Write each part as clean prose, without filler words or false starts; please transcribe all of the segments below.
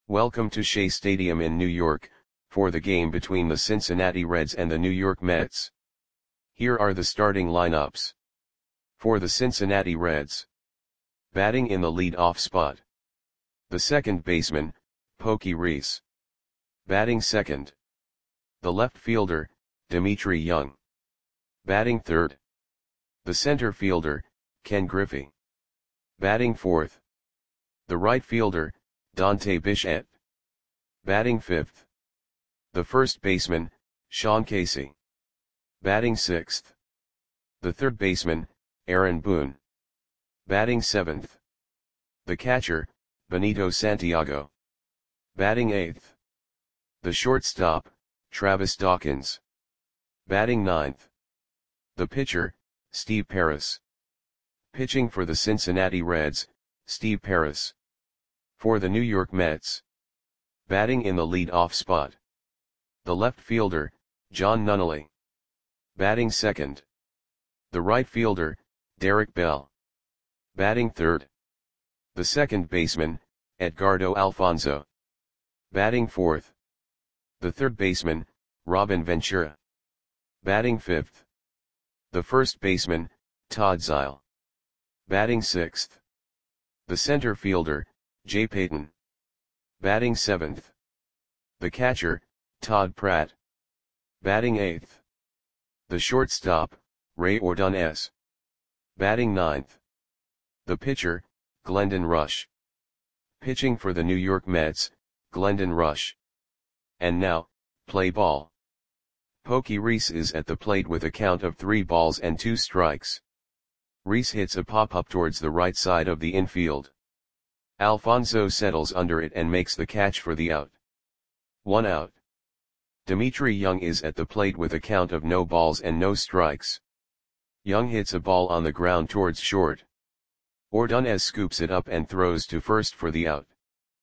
Welcome to Shea Stadium in New York, for the game between the Cincinnati Reds and the New York Mets. Here are the starting lineups. For the Cincinnati Reds. Batting in the lead-off spot. The second baseman, Pokey Reese. Batting second. The left fielder, Dmitri Young. Batting third. The center fielder, Ken Griffey. Batting fourth. The right fielder, Dante Bichette. Batting fifth. The first baseman, Sean Casey. Batting sixth. The third baseman, Aaron Boone. Batting seventh. The catcher, Benito Santiago. Batting eighth. The shortstop, Travis Dawkins. Batting ninth. The pitcher, Steve Pearce. Pitching for the Cincinnati Reds, Steve Pearce. For the New York Mets. Batting in the lead-off spot. The left fielder, John Nunnally. Batting second. The right fielder, Derek Bell. Batting third. The second baseman, Edgardo Alfonzo. Batting fourth. The third baseman, Robin Ventura. Batting fifth. The first baseman, Todd Zeile. Batting sixth. The center fielder, Jay Payton. Batting seventh. The catcher, Todd Pratt. Batting eighth. The shortstop, Ray Ordonez. Batting ninth. The pitcher, Glendon Rush. Pitching for the New York Mets, Glendon Rush. And now, play ball. Pokey Reese is at the plate with a count of 3 balls and 2 strikes. Reese hits a pop-up towards the right side of the infield. Alfonzo settles under it and makes the catch for the out. 1 out. Dmitri Young is at the plate with a count of no balls and no strikes. Young hits a ball on the ground towards short. Ordonez scoops it up and throws to first for the out.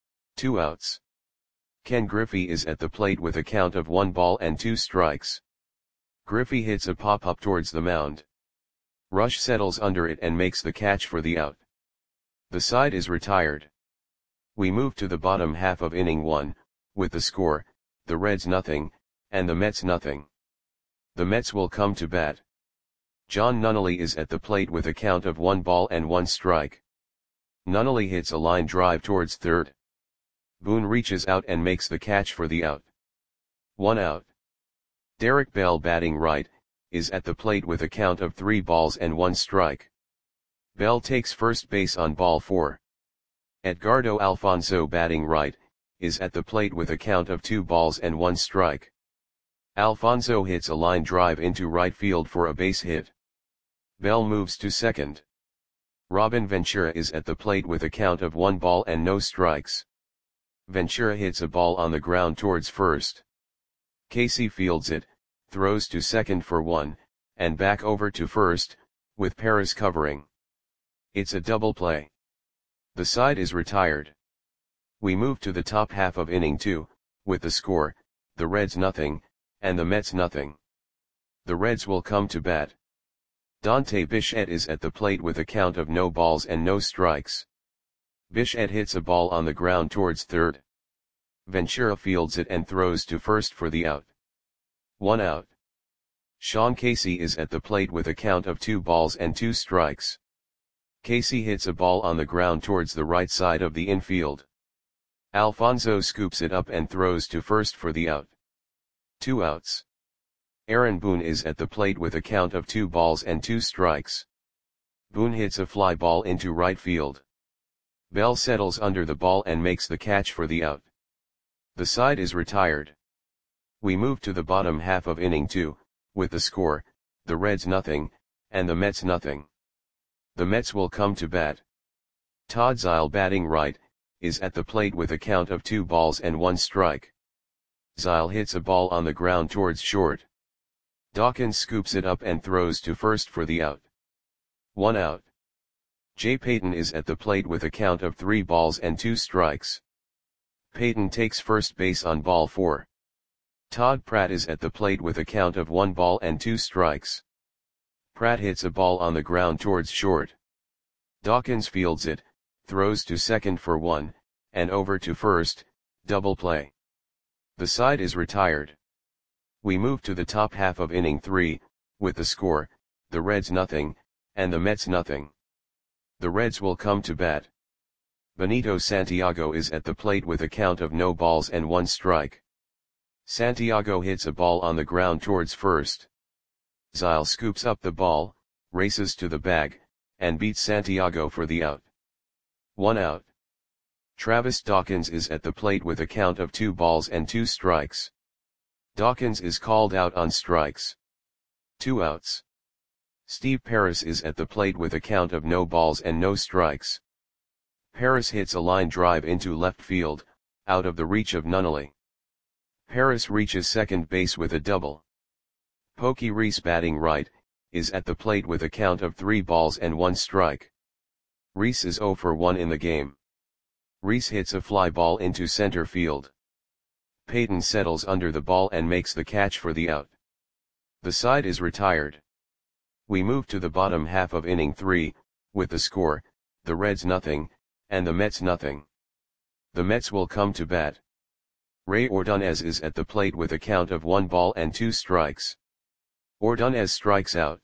2 outs. Ken Griffey is at the plate with a count of 1 ball and 2 strikes. Griffey hits a pop-up towards the mound. Rush settles under it and makes the catch for the out. The side is retired. We move to the bottom half of inning 1, with the score, the Reds nothing, and the Mets nothing. The Mets will come to bat. John Nunnally is at the plate with a count of 1 ball and 1 strike. Nunnally hits a line drive towards third. Boone reaches out and makes the catch for the out. 1 out. Derek Bell, batting right, is at the plate with a count of 3 balls and 1 strike. Bell takes first base on ball 4. Edgardo Alfonzo, batting right, is at the plate with a count of 2 balls and 1 strike. Alfonzo hits a line drive into right field for a base hit. Bell moves to second. Robin Ventura is at the plate with a count of 1 ball and no strikes. Ventura hits a ball on the ground towards first. Casey fields it, throws to second for 1, and back over to first, with Pearce covering. It's a double play. The side is retired. We move to the top half of inning 2, with the score, the Reds nothing, and the Mets nothing. The Reds will come to bat. Dante Bichette is at the plate with a count of no balls and no strikes. Bichette hits a ball on the ground towards third. Ventura fields it and throws to first for the out. 1 out. Sean Casey is at the plate with a count of 2 balls and 2 strikes. Casey hits a ball on the ground towards the right side of the infield. Alfonzo scoops it up and throws to first for the out. 2 outs. Aaron Boone is at the plate with a count of 2 balls and 2 strikes. Boone hits a fly ball into right field. Bell settles under the ball and makes the catch for the out. The side is retired. We move to the bottom half of inning 2, with the score, the Reds nothing, and the Mets nothing. The Mets will come to bat. Todd Zeile, batting right, is at the plate with a count of 2 balls and 1 strike. Zeile hits a ball on the ground towards short. Dawkins scoops it up and throws to first for the out. 1 out. Jay Payton is at the plate with a count of 3 balls and 2 strikes. Payton takes first base on ball 4. Todd Pratt is at the plate with a count of 1 ball and 2 strikes. Pratt hits a ball on the ground towards short. Dawkins fields it, throws to second for 1, and over to first, Double play. The side is retired. We move to the top half of inning 3, with the score, the Reds nothing, and the Mets nothing. The Reds will come to bat. Benito Santiago is at the plate with a count of no balls and 1 strike. Santiago hits a ball on the ground towards first. Zyle scoops up the ball, races to the bag, and beats Santiago for the out. 1 out. Travis Dawkins is at the plate with a count of 2 balls and 2 strikes. Dawkins is called out on strikes. 2 outs. Steve Paris is at the plate with a count of no balls and no strikes. Paris hits a line drive into left field, out of the reach of Nunnally. Paris reaches second base with a double. Pokey Reese, batting right, is at the plate with a count of 3 balls and 1 strike. Reese is 0 for 1 in the game. Reese hits a fly ball into center field. Payton settles under the ball and makes the catch for the out. The side is retired. We move to the bottom half of inning 3, with the score, the Reds nothing, and the Mets nothing. The Mets will come to bat. Ray Ordonez is at the plate with a count of 1 ball and 2 strikes. Ordonez strikes out.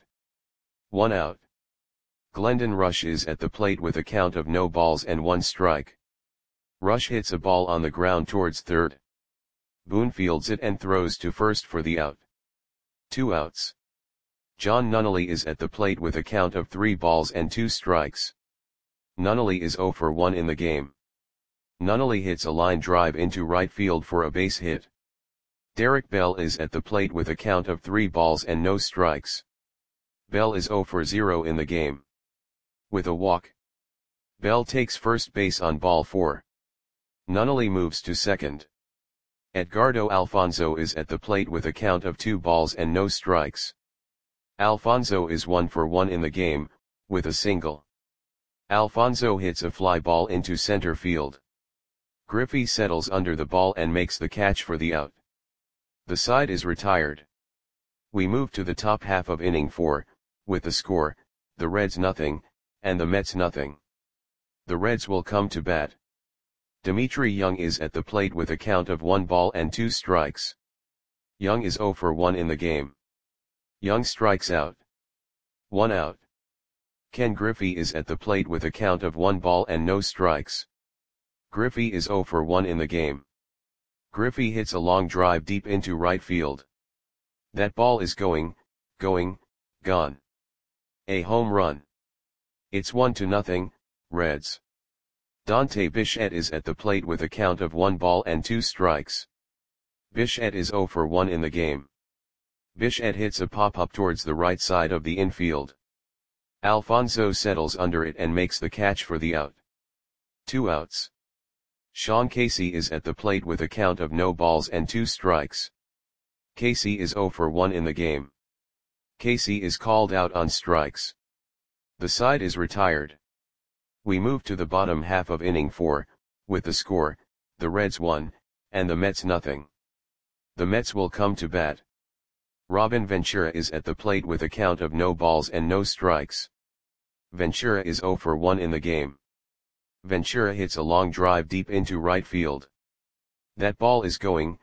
1 out. Glendon Rush is at the plate with a count of no balls and 1 strike. Rush hits a ball on the ground towards third. Boone fields it and throws to first for the out. 2 outs. John Nunnally is at the plate with a count of 3 balls and 2 strikes. Nunnally is 0 for 1 in the game. Nunnally hits a line drive into right field for a base hit. Derek Bell is at the plate with a count of 3 balls and no strikes. Bell is 0 for 0 in the game. With a walk, Bell takes first base on ball 4. Nunnally moves to second. Edgardo Alfonzo is at the plate with a count of 2 balls and no strikes. Alfonzo is 1 for 1 in the game, with a single. Alfonzo hits a fly ball into center field. Griffey settles under the ball and makes the catch for the out. The side is retired. We move to the top half of inning 4, with the score, the Reds nothing, and the Mets nothing. The Reds will come to bat. Dimitri Young is at the plate with a count of 1 ball and 2 strikes. Young is 0 for 1 in the game. Young strikes out. 1 out. Ken Griffey is at the plate with a count of 1 ball and no strikes. Griffey is 0 for 1 in the game. Griffey hits a long drive deep into right field. That ball is gone. A home run. It's 1-0, Reds. Dante Bichette is at the plate with a count of 1 ball and 2 strikes. Bichette is 0 for 1 in the game. Bichette hits a pop-up towards the right side of the infield. Alfonzo settles under it and makes the catch for the out. 2 outs. Sean Casey is at the plate with a count of no balls and 2 strikes. Casey is 0 for 1 in the game. Casey is called out on strikes. The side is retired. We move to the bottom half of inning 4, with the score, the Reds 1, and the Mets nothing. The Mets will come to bat. Robin Ventura is at the plate with a count of no balls and no strikes. Ventura is 0 for 1 in the game. Ventura hits a long drive deep into right field. That ball is gone.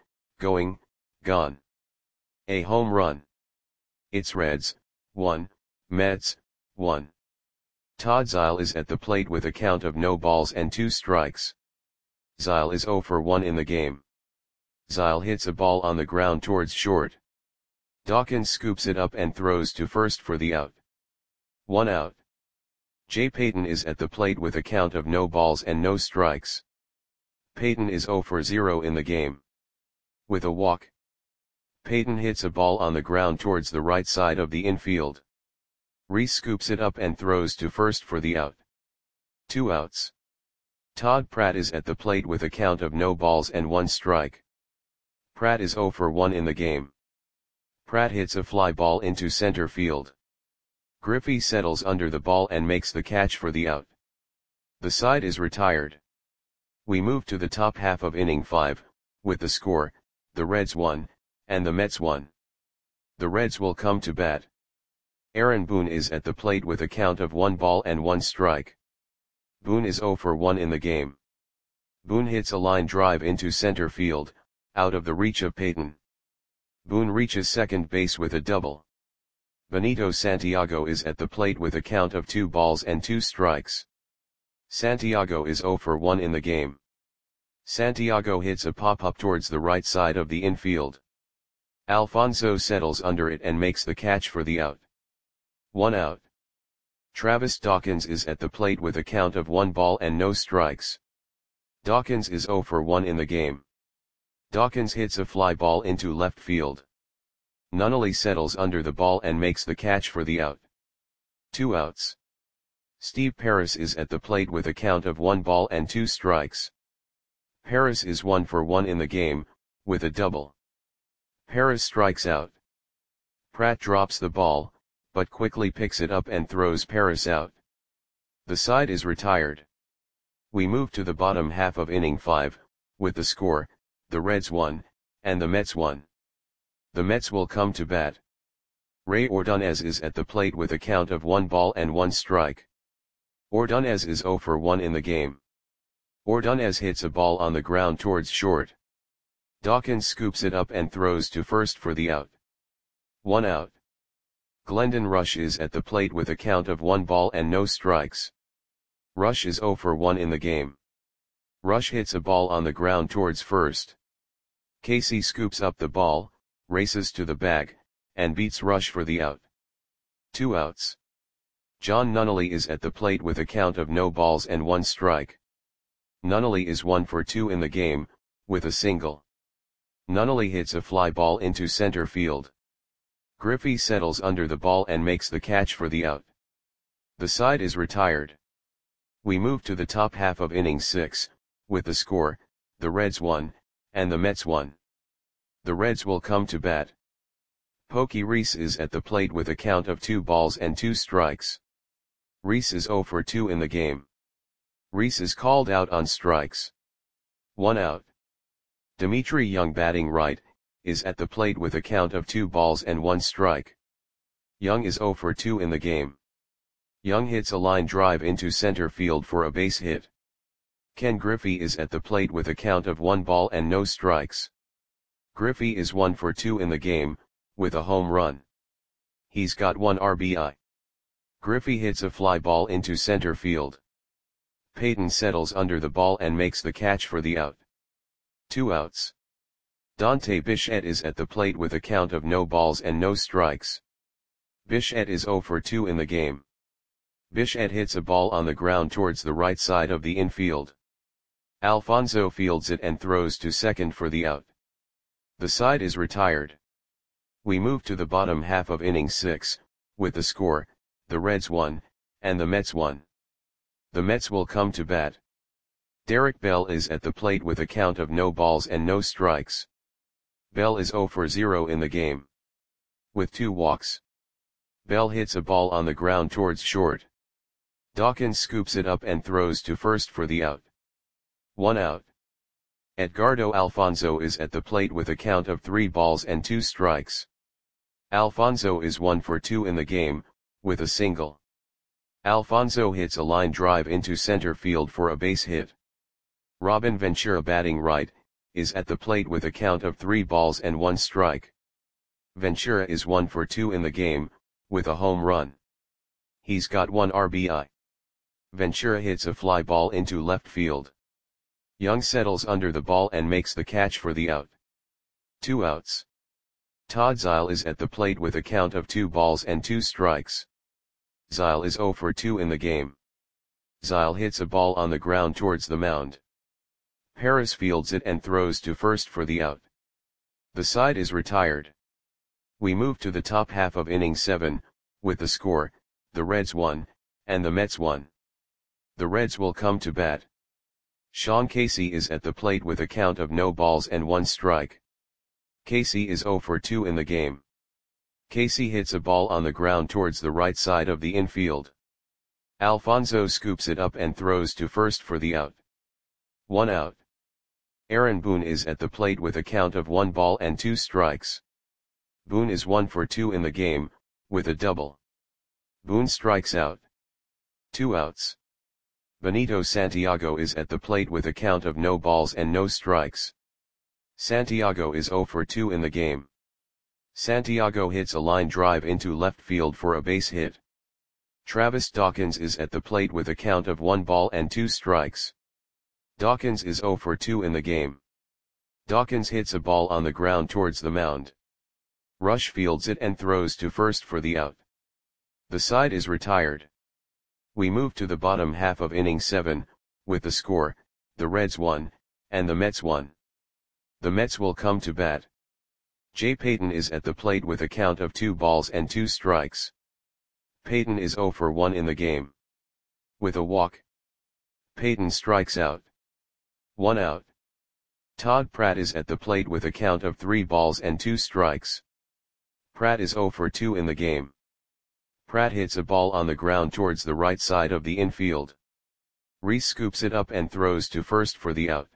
A home run. It's Reds 1, Mets 1. Todd Zyle is at the plate with a count of no balls and 2 strikes. Zyle is 0 for 1 in the game. Zyle hits a ball on the ground towards short. Dawkins scoops it up and throws to first for the out. 1 out. Jay Payton is at the plate with a count of no balls and no strikes. Payton is 0 for 0 in the game. With a walk, Payton hits a ball on the ground towards the right side of the infield. Reese scoops it up and throws to first for the out. 2 outs. Todd Pratt is at the plate with a count of no balls and 1 strike. Pratt is 0 for 1 in the game. Pratt hits a fly ball into center field. Griffey settles under the ball and makes the catch for the out. The side is retired. We move to the top half of inning 5, with the score, the Reds 1, and the Mets 1. The Reds will come to bat. Aaron Boone is at the plate with a count of 1 ball and 1 strike. Boone is 0 for 1 in the game. Boone hits a line drive into center field, out of the reach of Peyton. Boone reaches second base with a double. Benito Santiago is at the plate with a count of 2 balls and 2 strikes. Santiago is 0 for 1 in the game. Santiago hits a pop-up towards the right side of the infield. Alfonso settles under it and makes the catch for the out. 1 out. Travis Dawkins is at the plate with a count of 1 ball and no strikes. Dawkins is 0 for 1 in the game. Dawkins hits a fly ball into left field. Nunnally settles under the ball and makes the catch for the out. 2 outs. Steve Paris is at the plate with a count of 1 ball and 2 strikes. Paris is 1 for 1 in the game, with a double. Paris strikes out. Pratt drops the ball, but quickly picks it up and throws Paris out. The side is retired. We move to the bottom half of inning 5, with the score, the Reds 1, and the Mets 1. The Mets will come to bat. Ray Ordonez is at the plate with a count of 1 ball and 1 strike. Ordonez is 0 for 1 in the game. Ordonez hits a ball on the ground towards short. Dawkins scoops it up and throws to first for the out. 1 out. Glendon Rush is at the plate with a count of 1 ball and no strikes. Rush is 0 for 1 in the game. Rush hits a ball on the ground towards first. Casey scoops up the ball, races to the bag, and beats Rush for the out. 2 outs. John Nunnally is at the plate with a count of no balls and 1 strike. Nunnally is 1 for 2 in the game, with a single. Nunnally hits a fly ball into center field. Griffey settles under the ball and makes the catch for the out. The side is retired. We move to the top half of inning 6, with the score, the Reds 1, and the Mets 1. The Reds will come to bat. Pokey Reese is at the plate with a count of 2 balls and 2 strikes. Reese is 0 for 2 in the game. Reese is called out on strikes. 1 out. Dimitri Young, batting right, is at the plate with a count of 2 balls and 1 strike. Young is 0 for 2 in the game. Young hits a line drive into center field for a base hit. Ken Griffey is at the plate with a count of 1 ball and no strikes. Griffey is 1 for 2 in the game, with a home run. He's got 1 RBI. Griffey hits a fly ball into center field. Peyton settles under the ball and makes the catch for the out. 2 outs. Dante Bichette is at the plate with a count of no balls and no strikes. Bichette is 0 for 2 in the game. Bichette hits a ball on the ground towards the right side of the infield. Alfonso fields it and throws to second for the out. The side is retired. We move to the bottom half of inning 6, with the score, the Reds 1, and the Mets 1. The Mets will come to bat. Derek Bell is at the plate with a count of no balls and no strikes. Bell is 0 for 0 in the game. With 2 walks. Bell hits a ball on the ground towards short. Dawkins scoops it up and throws to first for the out. 1 out. Edgardo Alfonso is at the plate with a count of 3 balls and 2 strikes. Alfonso is 1 for 2 in the game, with a single. Alfonso hits a line drive into center field for a base hit. Robin Ventura, batting right, is at the plate with a count of 3 balls and 1 strike. Ventura is 1 for 2 in the game, with a home run. He's got 1 RBI. Ventura hits a fly ball into left field. Young settles under the ball and makes the catch for the out. 2 outs. Todd Zile is at the plate with a count of 2 balls and 2 strikes. Zile is 0 for 2 in the game. Zile hits a ball on the ground towards the mound. Paris fields it and throws to first for the out. The side is retired. We move to the top half of inning 7, with the score, the Reds 1, and the Mets 1. The Reds will come to bat. Sean Casey is at the plate with a count of no balls and 1 strike. Casey is 0 for 2 in the game. Casey hits a ball on the ground towards the right side of the infield. Alfonso scoops it up and throws to first for the out. 1 out. Aaron Boone is at the plate with a count of 1 ball and 2 strikes. Boone is 1 for 2 in the game, with a double. Boone strikes out. 2 outs. Benito Santiago is at the plate with a count of no balls and no strikes. Santiago is 0 for 2 in the game. Santiago hits a line drive into left field for a base hit. Travis Dawkins is at the plate with a count of 1 ball and 2 strikes. Dawkins is 0 for 2 in the game. Dawkins hits a ball on the ground towards the mound. Rush fields it and throws to first for the out. The side is retired. We move to the bottom half of inning 7, with the score, the Reds 1, and the Mets 1. The Mets will come to bat. Jay Payton is at the plate with a count of 2 balls and 2 strikes. Payton is 0 for 1 in the game. With a walk, Payton strikes out. 1 out. Todd Pratt is at the plate with a count of 3 balls and 2 strikes. Pratt is 0 for 2 in the game. Pratt hits a ball on the ground towards the right side of the infield. Reese scoops it up and throws to first for the out.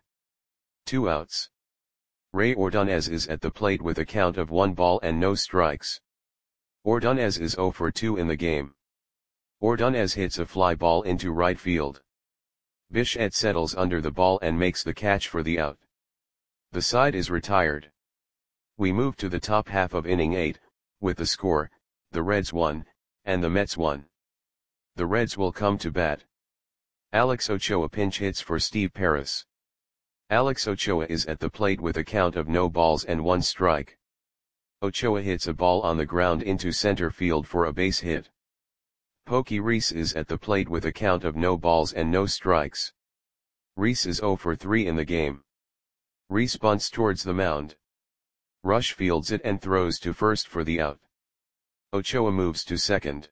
2 outs. Ray Ordonez is at the plate with a count of 1 ball and no strikes. Ordonez is 0 for 2 in the game. Ordonez hits a fly ball into right field. Bichette settles under the ball and makes the catch for the out. The side is retired. We move to the top half of inning 8, with the score, the Reds 1, and the Mets 1. The Reds will come to bat. Alex Ochoa pinch hits for Steve Paris. Alex Ochoa is at the plate with a count of no balls and 1 strike. Ochoa hits a ball on the ground into center field for a base hit. Pokey Reese is at the plate with a count of no balls and no strikes. Reese is 0 for 3 in the game. Reese bunts towards the mound. Rush fields it and throws to first for the out. Ochoa moves to second.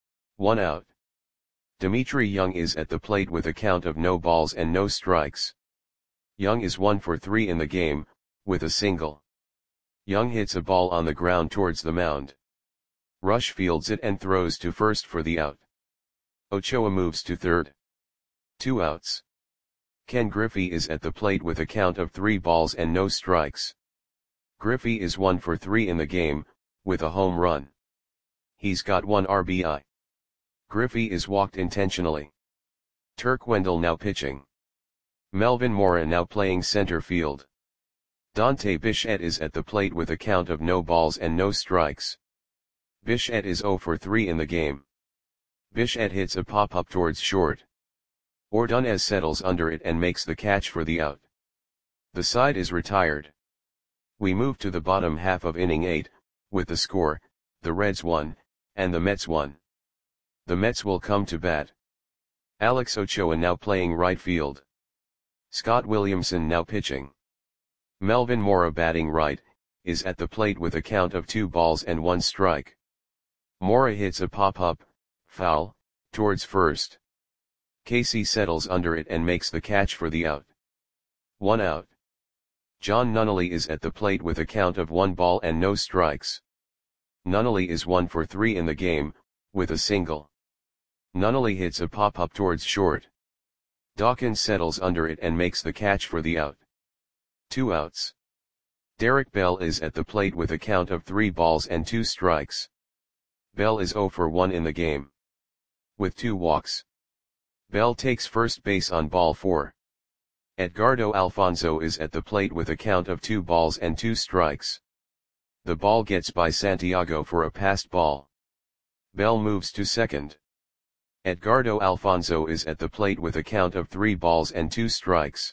1 out. Dimitri Young is at the plate with a count of no balls and no strikes. Young is 1 for 3 in the game, with a single. Young hits a ball on the ground towards the mound. Rush fields it and throws to first for the out. Ochoa moves to third. 2 outs. Ken Griffey is at the plate with a count of 3 balls and no strikes. Griffey is 1 for 3 in the game, with a home run. He's got 1 RBI. Griffey is walked intentionally. Turk Wendell now pitching. Melvin Mora now playing center field. Dante Bichette is at the plate with a count of no balls and no strikes. Bichette is 0 for 3 in the game. Bichette hits a pop-up towards short. Ordonez settles under it and makes the catch for the out. The side is retired. We move to the bottom half of inning 8, with the score, the Reds 1, and the Mets 1. The Mets will come to bat. Alex Ochoa now playing right field. Scott Williamson now pitching. Melvin Mora batting right, is at the plate with a count of 2 balls and 1 strike. Mora hits a pop-up, foul, towards first. Casey settles under it and makes the catch for the out. 1 out. John Nunnally is at the plate with a count of 1 ball and no strikes. Nunnally is 1 for 3 in the game, with a single. Nunnally hits a pop-up towards short. Dawkins settles under it and makes the catch for the out. 2 outs. Derek Bell is at the plate with a count of 3 balls and 2 strikes. Bell is 0 for 1 in the game. With 2 walks. Bell takes first base on ball 4. Edgardo Alfonso is at the plate with a count of 2 balls and 2 strikes. The ball gets by Santiago for a passed ball. Bell moves to second. Edgardo Alfonso is at the plate with a count of 3 balls and 2 strikes.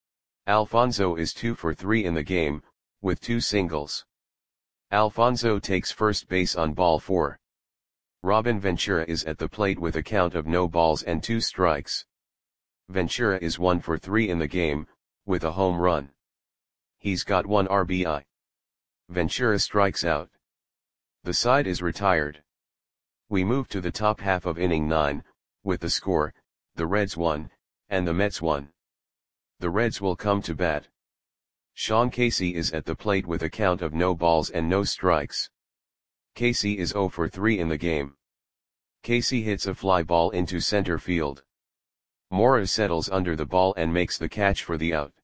Alfonso is 2 for 3 in the game, with 2 singles. Alfonso takes first base on ball 4. Robin Ventura is at the plate with a count of no balls and 2 strikes. Ventura is 1 for 3 in the game, with a home run. He's got 1 RBI. Ventura strikes out. The side is retired. We move to the top half of inning 9, with the score, the Reds 1, and the Mets 1. The Reds will come to bat. Sean Casey is at the plate with a count of no balls and no strikes. Casey is 0 for 3 in the game. Casey hits a fly ball into center field. Mora settles under the ball and makes the catch for the out.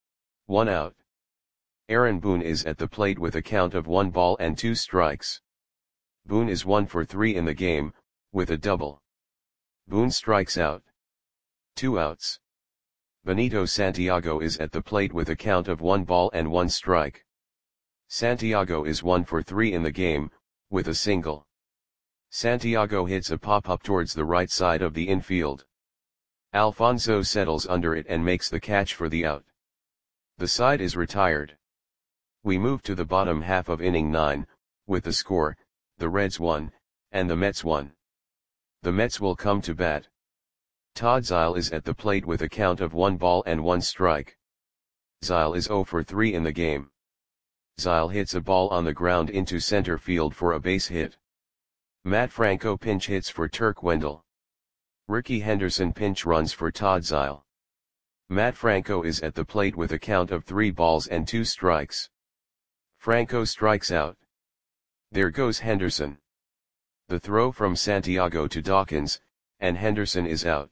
1 out. Aaron Boone is at the plate with a count of 1 ball and 2 strikes. Boone is 1 for 3 in the game, with a double. Boone strikes out. 2 outs. Benito Santiago is at the plate with a count of 1 ball and 1 strike. Santiago is 1 for 3 in the game, with a single. Santiago hits a pop-up towards the right side of the infield. Alfonso settles under it and makes the catch for the out. The side is retired. We move to the bottom half of inning 9, with the score, the Reds 1, and the Mets 1. The Mets will come to bat. Todd Zeile is at the plate with a count of 1 ball and 1 strike. Zeile is 0 for 3 in the game. Zeile hits a ball on the ground into center field for a base hit. Matt Franco pinch hits for Turk Wendell. Ricky Henderson pinch runs for Todd Zeile. Matt Franco is at the plate with a count of 3 balls and 2 strikes. Franco strikes out. There goes Henderson. The throw from Santiago to Dawkins, and Henderson is out.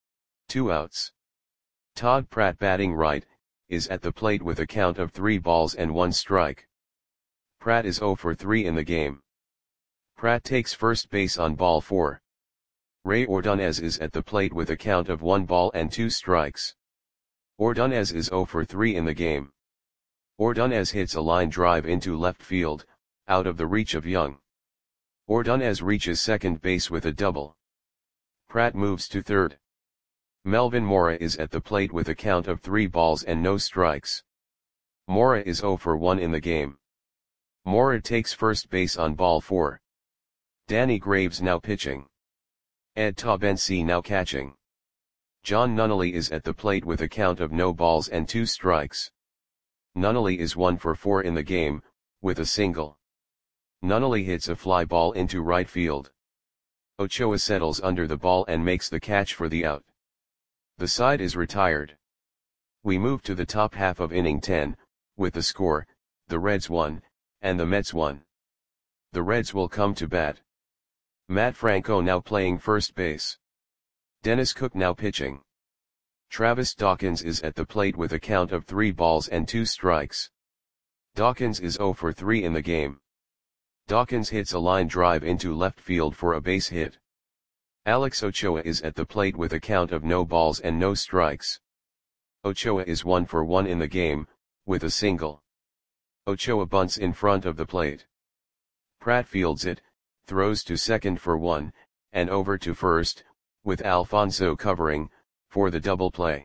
2 outs. Todd Pratt batting right, is at the plate with a count of 3 balls and 1 strike. Pratt is 0 for 3 in the game. Pratt takes first base on ball 4. Ray Ordonez is at the plate with a count of 1 ball and 2 strikes. Ordonez is 0 for 3 in the game. Ordonez hits a line drive into left field, out of the reach of Young. Ordonez reaches second base with a double. Pratt moves to third. Melvin Mora is at the plate with a count of 3 balls and no strikes. Mora is 0 for 1 in the game. Mora takes first base on ball 4. Danny Graves now pitching. Ed Taubensee now catching. John Nunnally is at the plate with a count of no balls and 2 strikes. Nunnally is 1 for 4 in the game, with a single. Nunnally hits a fly ball into right field. Ochoa settles under the ball and makes the catch for the out. The side is retired. We move to the top half of inning 10, with the score, the Reds 1, and the Mets 1. The Reds will come to bat. Matt Franco now playing first base. Dennis Cook now pitching. Travis Dawkins is at the plate with a count of 3 balls and 2 strikes. Dawkins is 0 for 3 in the game. Dawkins hits a line drive into left field for a base hit. Alex Ochoa is at the plate with a count of no balls and no strikes. Ochoa is 1 for 1 in the game, with a single. Ochoa bunts in front of the plate. Pratt fields it, throws to second for 1, and over to first, with Alfonso covering, for the double play.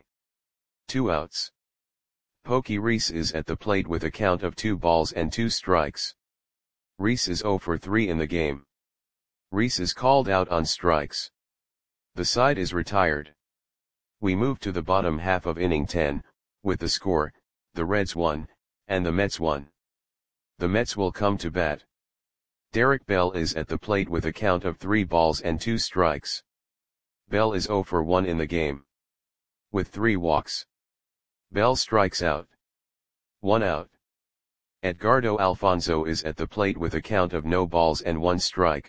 2 outs. Pokey Reese is at the plate with a count of 2 balls and 2 strikes. Reese is 0 for 3 in the game. Reese is called out on strikes. The side is retired. We move to the bottom half of inning 10, with the score, the Reds 1, and the Mets 1. The Mets will come to bat. Derek Bell is at the plate with a count of 3 balls and 2 strikes. Bell is 0 for 1 in the game. With 3 walks. Bell strikes out. 1 out. Edgardo Alfonso is at the plate with a count of no balls and 1 strike.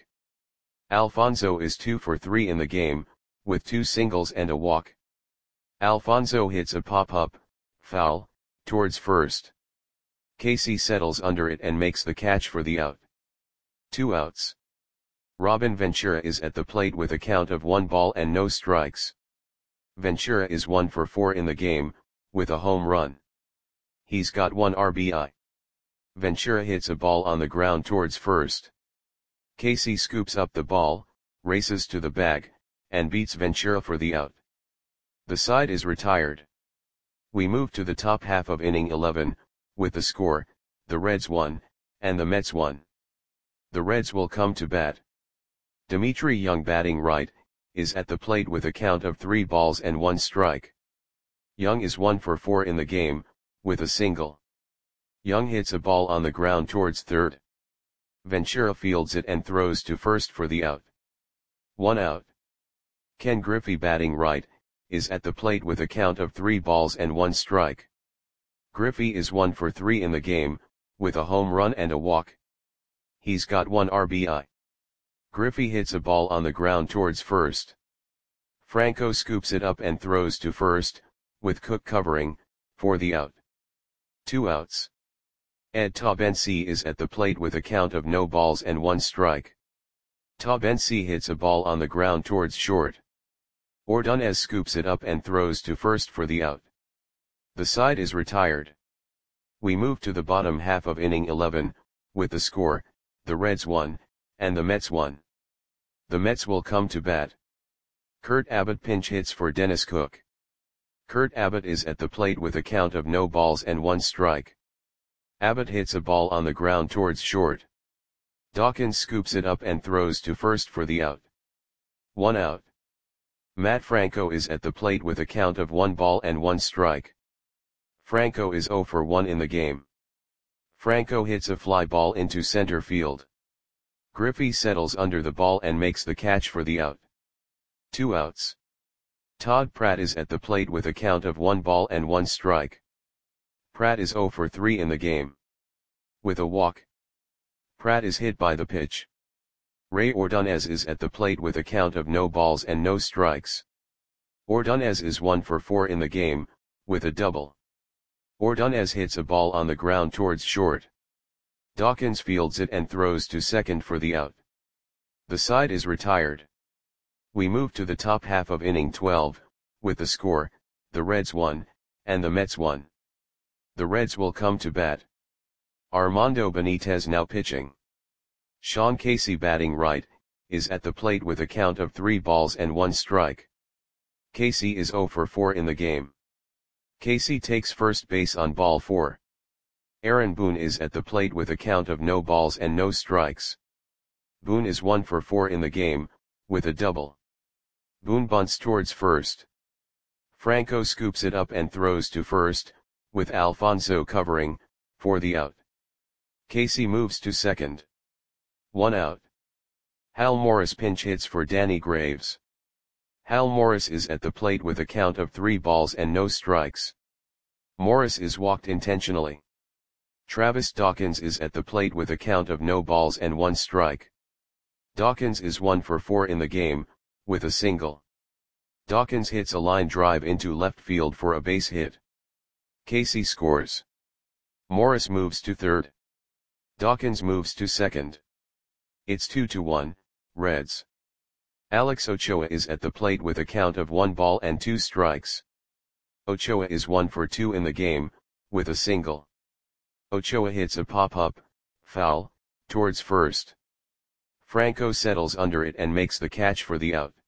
Alfonso is 2 for 3 in the game, with 2 singles and a walk. Alfonso hits a pop-up, foul, towards first. Casey settles under it and makes the catch for the out. 2 outs. Robin Ventura is at the plate with a count of 1 ball and no strikes. Ventura is 1 for 4 in the game, with a home run. He's got 1 RBI. Ventura hits a ball on the ground towards first. Casey scoops up the ball, races to the bag, and beats Ventura for the out. The side is retired. We move to the top half of inning 11, with the score, the Reds 1, and the Mets 1. The Reds will come to bat. Dimitri Young batting right, is at the plate with a count of 3 balls and 1 strike. Young is 1 for 4 in the game, with a single. Young hits a ball on the ground towards third. Ventura fields it and throws to first for the out. 1 out. Ken Griffey batting right, is at the plate with a count of 3 balls and 1 strike. Griffey is 1 for 3 in the game, with a home run and a walk. He's got 1 RBI. Griffey hits a ball on the ground towards first. Franco scoops it up and throws to first, with Cook covering, for the out. 2 outs. Ed Taubensee is at the plate with a count of no balls and 1 strike. Taubensee hits a ball on the ground towards short. Ordonez scoops it up and throws to first for the out. The side is retired. We move to the bottom half of inning 11, with the score, the Reds 1, and the Mets 1. The Mets will come to bat. Kurt Abbott pinch hits for Dennis Cook. Kurt Abbott is at the plate with a count of no balls and 1 strike. Abbott hits a ball on the ground towards short. Dawkins scoops it up and throws to first for the out. 1 out. Matt Franco is at the plate with a count of 1 ball and 1 strike. Franco is 0 for 1 in the game. Franco hits a fly ball into center field. Griffey settles under the ball and makes the catch for the out. 2 outs. Todd Pratt is at the plate with a count of 1 ball and 1 strike. Pratt is 0 for 3 in the game. With a walk, Pratt is hit by the pitch. Ray Ordonez is at the plate with a count of no balls and no strikes. Ordonez is 1 for 4 in the game, with a double. Ordonez hits a ball on the ground towards short. Dawkins fields it and throws to second for the out. The side is retired. We move to the top half of inning 12, with the score, the Reds 1, and the Mets 1. The Reds will come to bat. Armando Benitez now pitching. Sean Casey batting right, is at the plate with a count of 3 balls and 1 strike. Casey is 0 for 4 in the game. Casey takes first base on ball 4. Aaron Boone is at the plate with a count of no balls and no strikes. Boone is 1 for 4 in the game, with a double. Boone bunts towards first. Franco scoops it up and throws to first, with Alfonso covering, for the out. Casey moves to second. 1 out. Hal Morris pinch hits for Danny Graves. Hal Morris is at the plate with a count of 3 balls and no strikes. Morris is walked intentionally. Travis Dawkins is at the plate with a count of no balls and 1 strike. Dawkins is 1 for 4 in the game, with a single. Dawkins hits a line drive into left field for a base hit. Casey scores. Morris moves to third. Dawkins moves to second. It's 2-1, Reds. Alex Ochoa is at the plate with a count of 1 ball and 2 strikes. Ochoa is 1 for 2 in the game, with a single. Ochoa hits a pop-up, foul, towards first. Franco settles under it and makes the catch for the out.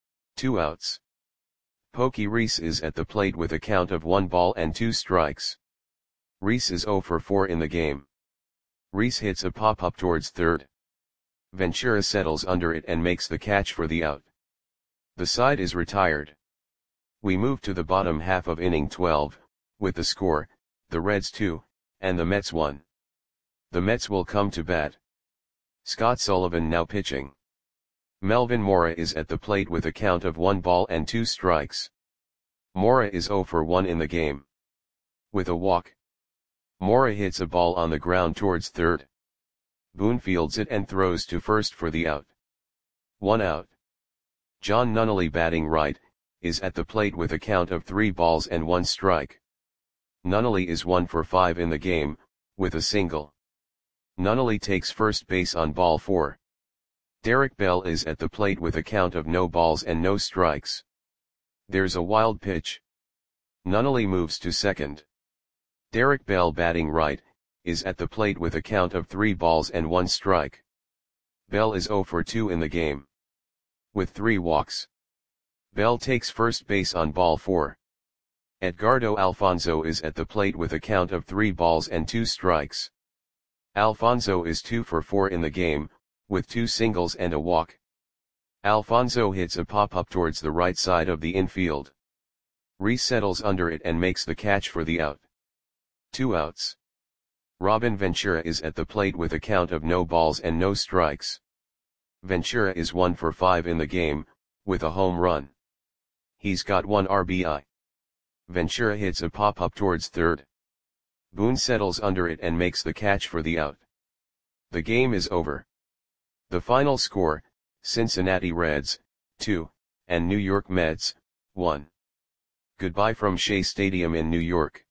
2 outs. Pokey Reese is at the plate with a count of 1 ball and 2 strikes. Reese is 0 for 4 in the game. Reese hits a pop-up towards third. Ventura settles under it and makes the catch for the out. The side is retired. We move to the bottom half of inning 12, with the score, the Reds 2, and the Mets 1. The Mets will come to bat. Scott Sullivan now pitching. Melvin Mora is at the plate with a count of 1 ball and 2 strikes. Mora is 0 for 1 in the game. With a walk, Mora hits a ball on the ground towards third. Boone fields it and throws to first for the out. 1 out. John Nunnally batting right, is at the plate with a count of 3 balls and 1 strike. Nunnally is 1 for 5 in the game, with a single. Nunnally takes first base on ball 4. Derek Bell is at the plate with a count of no balls and no strikes. There's a wild pitch. Nunnally moves to second. Derek Bell batting right, is at the plate with a count of 3 balls and 1 strike. Bell is 0 for 2 in the game. With 3 walks. Bell takes first base on ball 4. Edgardo Alfonso is at the plate with a count of 3 balls and 2 strikes. Alfonso is 2 for 4 in the game, with 2 singles and a walk. Alfonso hits a pop-up towards the right side of the infield. Reese settles under it and makes the catch for the out. 2 outs. Robin Ventura is at the plate with a count of no balls and no strikes. Ventura is 1 for 5 in the game, with a home run. He's got 1 RBI. Ventura hits a pop-up towards third. Boone settles under it and makes the catch for the out. The game is over. The final score, Cincinnati Reds, 2, and New York Mets, 1. Goodbye from Shea Stadium in New York.